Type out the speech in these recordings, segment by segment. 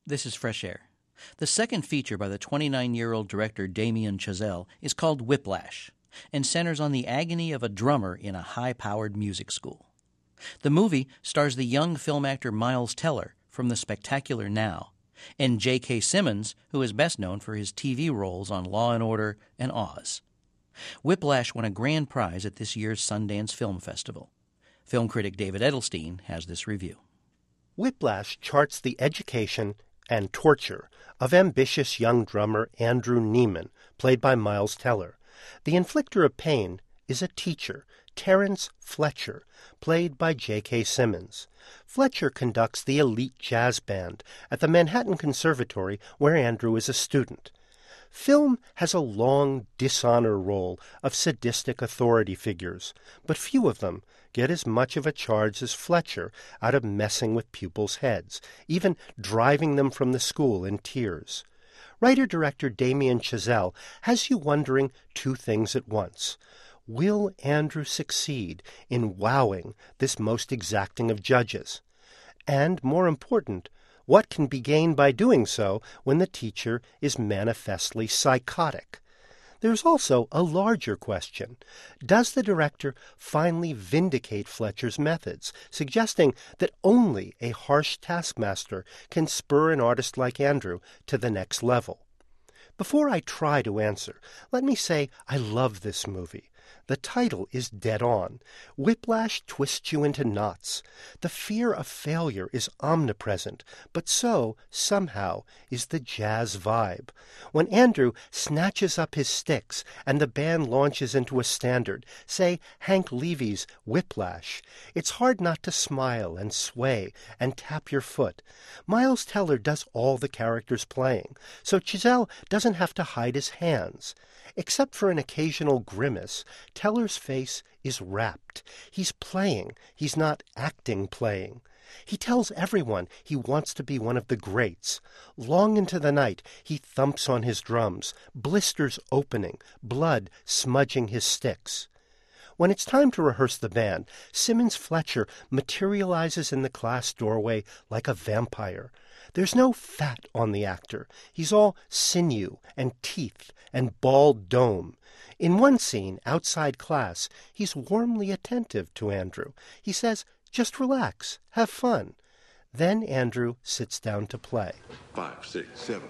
This is Fresh Air. The second feature by the 29-year-old director Damien Chazelle is called Whiplash and centers on the agony of a drummer in a high-powered music school. The movie stars the young film actor Miles Teller from The Spectacular Now and J.K. Simmons, who is best known for his TV roles on Law & Order and Oz. Whiplash won a grand prize at this year's Sundance Film Festival. Film critic David Edelstein has this review. Whiplash charts the education and torture of ambitious young drummer Andrew Neiman, played by Miles Teller. The inflictor of pain is a teacher, Terrence Fletcher, played by J.K. Simmons. Fletcher conducts the elite jazz band at the Manhattan Conservatory where Andrew is a student. Film has a long dishonor roll of sadistic authority figures, but few of them get as much of a charge as Fletcher out of messing with pupils' heads, even driving them from the school in tears. Writer-director Damien Chazelle has you wondering two things at once. Will Andrew succeed in wowing this most exacting of judges? And, more important, what can be gained by doing so when the teacher is manifestly psychotic? There's also a larger question. Does the director finally vindicate Fletcher's methods, suggesting that only a harsh taskmaster can spur an artist like Andrew to the next level? Before I try to answer, let me say I love this movie. The title is dead on. Whiplash twists you into knots. The fear of failure is omnipresent, but so, somehow, is the jazz vibe. When Andrew snatches up his sticks and the band launches into a standard, say Hank Levy's Whiplash, it's hard not to smile and sway and tap your foot. Miles Teller does all the characters playing, so Chazelle doesn't have to hide his hands. Except for an occasional grimace, Teller's face is rapt. He's playing. He's not acting playing. He tells everyone he wants to be one of the greats. Long into the night, he thumps on his drums, blisters opening, blood smudging his sticks. When it's time to rehearse the band, Simmons Fletcher materializes in the class doorway like a vampire. There's no fat on the actor. He's all sinew and teeth and bald dome. In one scene, outside class, he's warmly attentive to Andrew. He says, "Just relax, have fun." Then Andrew sits down to play. 5, 6, 7.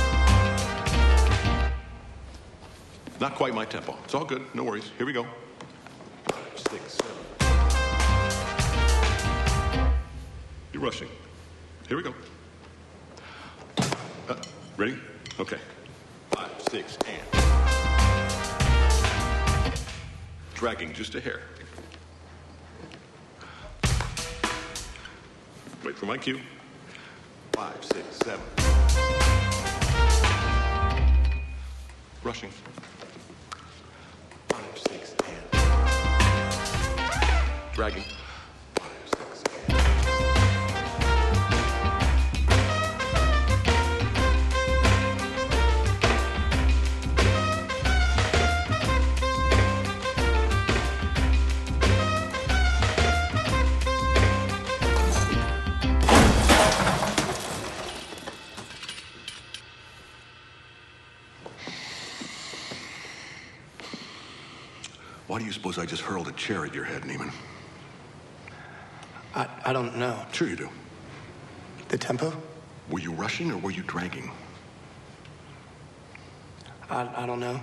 Not quite my tempo. It's all good. No worries. Here we go. 5, 6, 7. You're rushing. Here we go. Ready? Okay. 5, 6, and. Dragging just a hair. Wait for my cue. 5, 6, 7. Rushing. 5, 6, and. Dragging. 5, 6, and. Why do you suppose I just hurled a chair at your head, Neiman? I don't know. Sure you do. The tempo? Were you rushing or were you dragging? I don't know.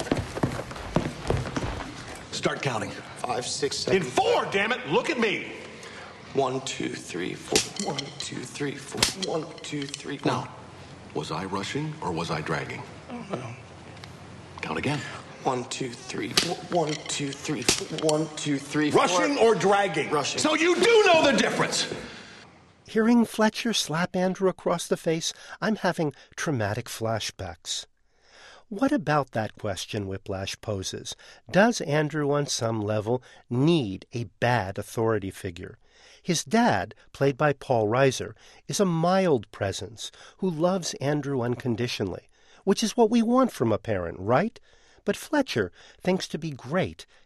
Start counting. 5, 6, 7. In 4, damn it! Look at me! 1, 2, 3, 4. 1, 2, 3, 4. 1, 2, 3, 4. Now, was I rushing or was I dragging? I don't know. Count again. 1, 2, 3, 4. 1, 2, 3, 4. 1, 2, 3, 4. Rushing or dragging? Rushing. So you do know the difference! Hearing Fletcher slap Andrew across the face, I'm having traumatic flashbacks. What about that question Whiplash poses? Does Andrew, on some level, need a bad authority figure? His dad, played by Paul Reiser, is a mild presence who loves Andrew unconditionally, which is what we want from a parent, right? But Fletcher thinks to be great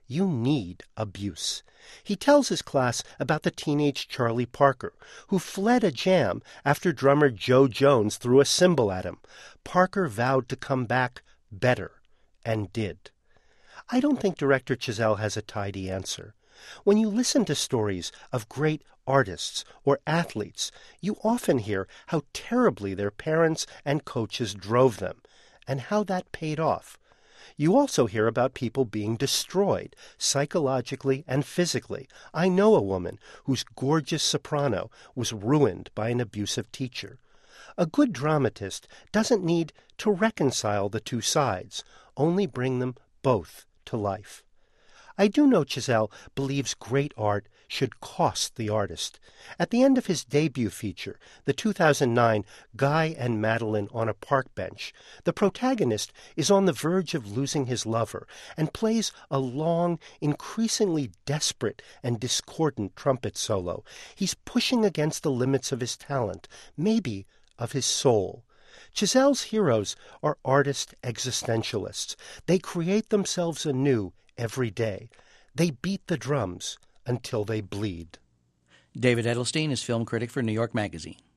you need abuse. He tells his class about the teenage Charlie Parker, who fled a jam after drummer Joe Jones threw a cymbal at him. Parker vowed to come back better, and did. I don't think director Chazelle has a tidy answer. When you listen to stories of great artists or athletes, you often hear how terribly their parents and coaches drove them, and how that paid off. You also hear about people being destroyed, psychologically and physically. I know a woman whose gorgeous soprano was ruined by an abusive teacher. A good dramatist doesn't need to reconcile the two sides, only bring them both to life. I do know Chazelle believes great art should cost the artist. At the end of his debut feature, the 2009 Guy and Madeline on a Park Bench, the protagonist is on the verge of losing his lover and plays a long, increasingly desperate and discordant trumpet solo. He's pushing against the limits of his talent, maybe of his soul. Chazelle's heroes are artist existentialists. They create themselves anew every day. They beat the drums until they bleed. David Edelstein is film critic for New York Magazine.